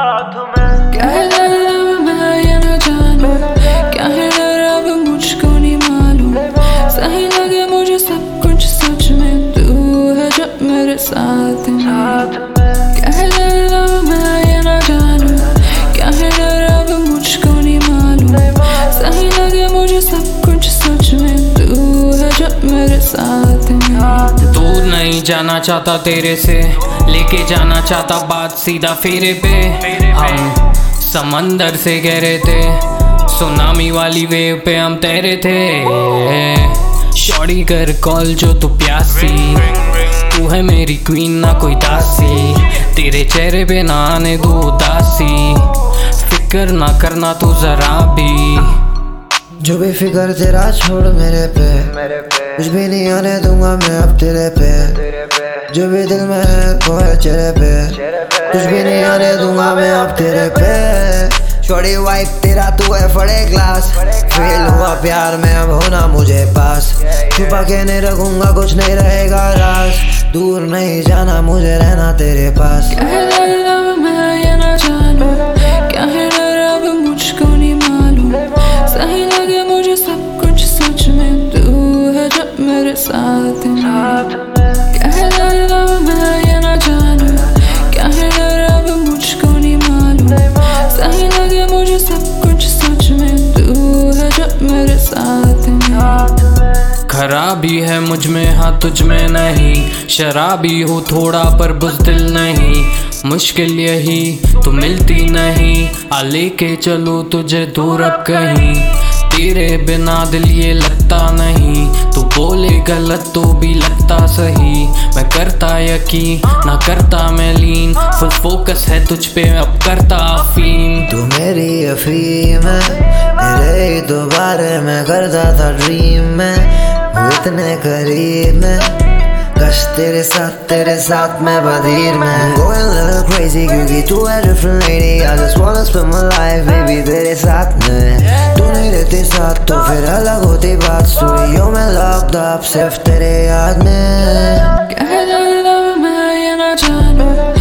साथ में। क्या है डर मैं ये न जानूं, क्या है डर अब मुझको नहीं मालूम। सही लगे मुझे सब कुछ सच में, तू है जब मेरे साथ में। क्या है डर अब मैं ये न जानूं, क्या है डर अब मुझको नहीं मालूम। सही लगे मुझे सब कुछ सच में, तू है जब मेरे साथ में। दूर नहीं जाना चाहता तेरे से, लेके जाना चाहता बात सीधा फेरे पे। हम समंदर से गहरे थे, सुनामी वाली वेव पे हम तैरे थे। शॉर्टी कर कॉल जो तू प्यासी, तू है मेरी क्वीन ना कोई दासी। तेरे चेहरे पे ना आने दो उदासी, फिक्र ना करना तू जरा भी। जो भी फिक्र तेरा छोड़ मेरे पे, कुछ भी नहीं आने दूंगा मैं अब तेरे पे। जो भी दिल में है वो है चेहरे पे, कुछ भी नहीं आने दूंगा मैं अब तेरे पे। छोड़ी वाइफ तेरा तू है फड़े क्लास, फेल हुआ प्यार में अब होना मुझे पास। छुपा के नहीं रखूंगा कुछ नहीं रहेगा राज, दूर नहीं जाना मुझे रहना तेरे पास। क्या है डर अब मैं ये न जानूं, क्या है डर अब मुझको नहीं मालूम। सही लगे मुझे सब कुछ सच में, तू है जब मेरे साथ में। क्या है डर अब मैं ये न जानूं, क्या है डर अब मुझको नहीं मालूम। सही लगे मुझे सब कुछ सच में, तू है जब मेरे साथ में। खराबी है मुझ में हाँ तुझ में नहीं, शराबी हो थोड़ा पर बुज़दिल नहीं। मुश्किल यही तू मिलती नहीं, आ लेके चलो तुझे दूर अब कहीं। तेरे बिना दिल ये लगता नहीं, तू बोले गलत तो भी लगता सही। मैं करता यकीन ना करता मैं लीन, फुल फोकस है तुझ पे अब करता अफीम। तू मेरी अफीम है, मेरे ही तो बारे में करता था ड्रीम में। वो इतने करीब में, कश तेरे साथ मैं बधीर में। Going a little crazy क्योंकि तू है different lady, I just wanna spend my life baby तेरे साथ में। तू नहीं रहती साथ तो फिर अलग होती बात, स्टूडियो में locked up सिर्फ तेरे याद में। क्या है डर अब मैं ये न जानूं,